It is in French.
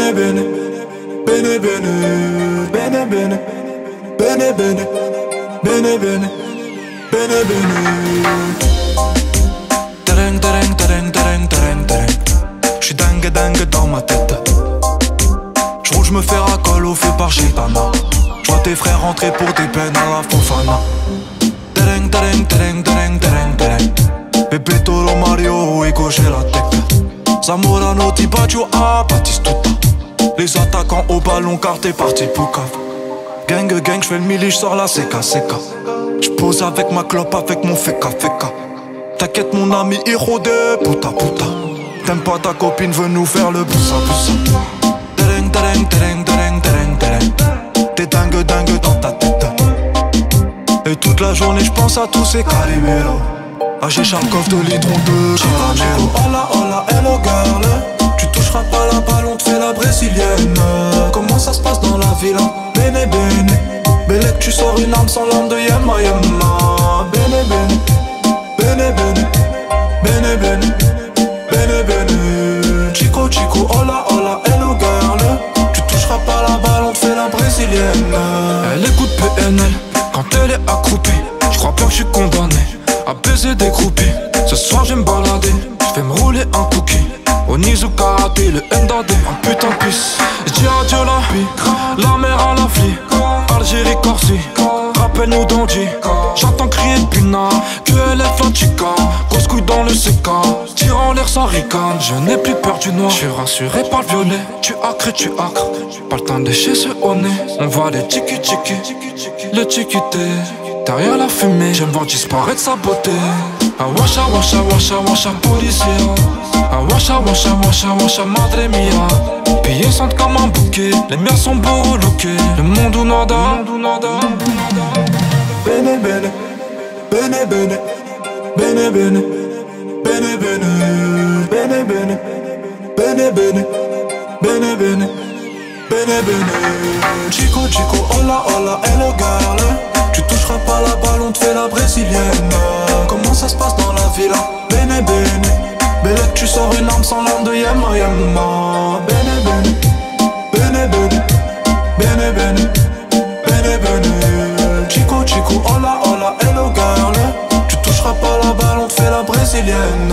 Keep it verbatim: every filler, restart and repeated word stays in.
bene bene, bene bene, bene bene, bene bene, bene bene, bene bene. Tereng tereng tereng tereng tereng tereng. J'suis dingue dingue dans ma tête. J'roule, j'me fais racole au feu par Shaitana. J'vois tes frères rentrer pour des peines à la Fofana. Tereng tereng tereng tereng tereng tereng. Bébé Toro Mario et gauche la tête. Zamorano, Tibaggio, ah, Batistuta. Les attaquants au ballon car t'es parti pour cave. Gang gang, j'fais le mili, j'sors la seka seka. J'pose avec ma clope, avec mon feka feka. T'inquiète mon ami, héros de puta puta. T'aimes pas ta copine, veut nous faire le boussa boussa. Tereng tereng tereng tereng tereng tereng. T'es dingue dingue dans ta tête. Et toute la journée j'pense à tous ces caliméros. Ah j'ai Charkov de litron de caramel. Hola hola hello girl. Tu toucheras pas la balle, on te fait la brésilienne. Comment ça se passe dans la villa? Bene bene. Bellec tu sors une arme sans l'arme de Yama Yama. Bene bene. Bene bene. Bene bene. Bene bene. Chico chico hola hola hello girl. Tu toucheras pas la balle, on te fait la brésilienne. Elle écoute P N L quand elle est accroupie. J'crois pas que j'suis condamné à baiser des groupies. Ce soir j'aime balader, j'vais me rouler un cookie. Au Nizu karaté, le M D A D, un putain de pisse. J'dis adieu la vie, la mer à la flie. Algérie, Corsi, rappelle-nous d'Andy. J'entends crier depuis na, que elle est la chica. Grosse couille dans le C K, tire en l'air sans ricane. Je n'ai plus peur du noir, j'suis rassuré par le violet. Tu acres, tu acres, pas le temps de lécher ce au nez. On voit les tiki tiki, le tiki-té. Derrière la fumée, j'aime voir disparaître sa beauté. Ah washa washa washa washa policier. Ah washa washa washa washa madre mia. Pillés sentent comme un bouquet, les miens sont beaux relookés. Le monde ou nada, bene bene, bene bene, bene bene, bene bene, bene bene, bene bene, bene bene, bene bene. Chico chico hola hola hello girl. Tu toucheras pas la balle, on te fait la brésilienne. Comment ça se passe dans la villa? Bene bene. Bellec tu sors une arme sans l'arme de Yama Yama. Bene bene. Bene bene. Bene bene. Bene bene. Chico chico hola hola hello girl. Tu toucheras pas la balle, on te fait la brésilienne.